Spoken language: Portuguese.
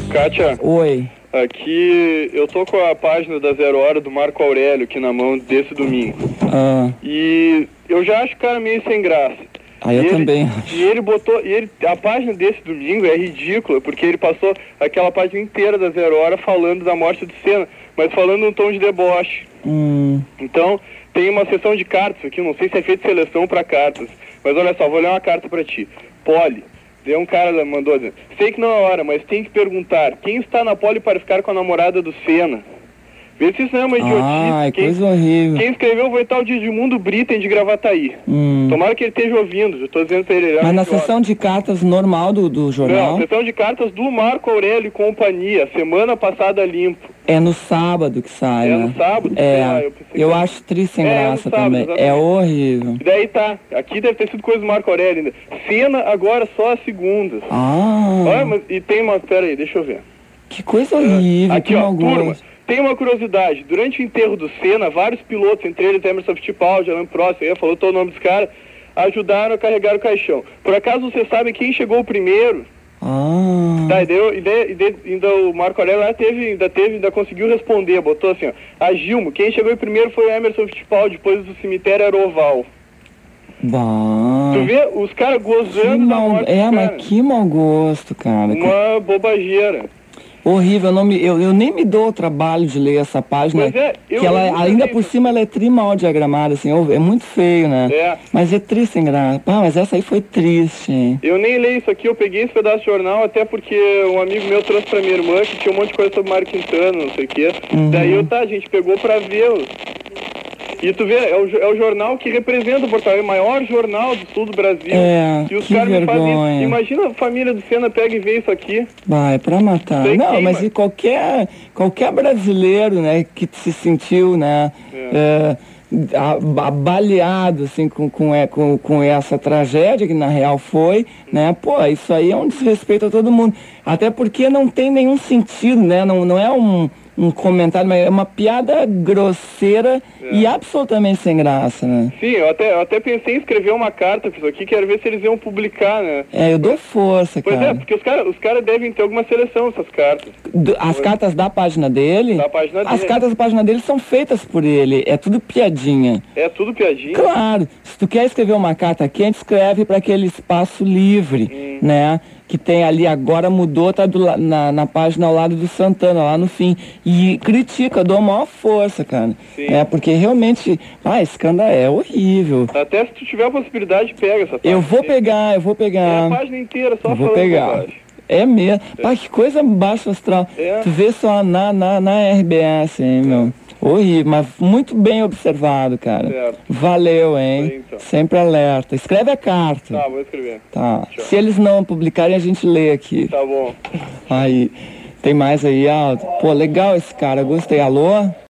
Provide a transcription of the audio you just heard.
Kátia, Oi. aqui eu tô com a página da Zero Hora do Marco Aurélio aqui na mão desse domingo. E eu já acho o cara meio sem graça. Eu também. E ele botou, a página desse domingo é ridícula, porque ele passou aquela página inteira da Zero Hora falando da morte do Senna, mas falando num tom de deboche. Então, tem uma sessão de cartas aqui, não sei se é feita seleção para cartas, mas olha só, vou ler uma carta para ti. Poli. Daí um cara mandou dizer, sei que não é hora, mas tem que perguntar, quem está na pole para ficar com a namorada do Senna? Vê se isso não é uma idiotice. Coisa horrível. Quem escreveu foi tal de Edmundo Britten de Gravataí. Tomara que ele esteja ouvindo, eu estou dizendo para ele. Mas na sessão de cartas normal do jornal? Não, sessão de cartas do Marco Aurélio e companhia, semana passada limpo. É no sábado que sai, né? No sábado? Eu acho triste sem graça sábado, também. Exatamente. É horrível. E daí tá, aqui deve ter sido coisa do Marco Aurélio ainda. Cena agora só as segundas. Olha, mas, e tem uma, pera aí, deixa eu ver. Que coisa horrível, aqui, que ó, mau gosto. turma, tem uma curiosidade. Durante o enterro do Senna, vários pilotos, entre eles Emerson Fittipaldi, Alain Prost, falou todo o nome dos caras, ajudaram a carregar o caixão. Por acaso vocês sabem quem chegou primeiro? Tá, ainda o Marco Aurélio ainda conseguiu responder, botou assim, ó, a Gilmo, quem chegou primeiro foi o Emerson Fittipaldi, depois do cemitério era Oval. Tu vê os caras gozando da morte mas que mau gosto, cara. Uma bobageira. Horrível, eu nem me dou o trabalho de ler essa página, que ela, ainda por cima, ela é mal diagramada, assim, é muito feio, né? Mas é triste, sem graça. Mas essa aí foi triste, hein? Eu nem leio isso aqui, eu peguei esse pedaço de jornal, até porque um amigo meu trouxe pra minha irmã, que tinha um monte de coisa sobre Mário Quintana, não sei o quê. Daí a gente pegou pra ver. E tu vê, é o jornal que representa o Porto Alegre, o maior jornal do sul do Brasil. E os caras me fazem isso. Imagina a família do Senna pega e vê isso aqui. É pra matar. Não, mas e qualquer brasileiro, né, que se sentiu, né, abaleado, assim, com essa tragédia, que na real foi, né, isso aí é um desrespeito a todo mundo. Até porque não tem nenhum sentido, né, não é um comentário, mas é uma piada grosseira e absolutamente sem graça, né? Sim, eu até pensei em escrever uma carta pra isso aqui, quero ver se eles iam publicar, né? Eu dou força, cara. Pois é, porque os caras devem ter alguma seleção, essas cartas. As cartas da página dele? Da página dele. As cartas da página dele são feitas por ele, é tudo piadinha. É tudo piadinha? Claro, se tu quer escrever uma carta aqui, a gente escreve para aquele espaço livre, né? Que tem ali, agora mudou, tá na página ao lado do Santana, lá no fim. E critica, dou a maior força, cara. Porque realmente, esse escândalo é horrível. Até se tu tiver a possibilidade, pega essa página. Eu vou pegar. É a página inteira, só falando. Vou pegar. É mesmo. Que coisa baixa astral. Tu vê só na RBS, hein, meu. Horrível, mas muito bem observado, cara. Valeu, hein? Então. Sempre alerta. Escreve a carta. Tá, vou escrever. Tá. Tchau. Se eles não publicarem, a gente lê aqui. Tá bom. Aí, tem mais aí, Aldo? Pô, legal esse cara, gostei. Alô?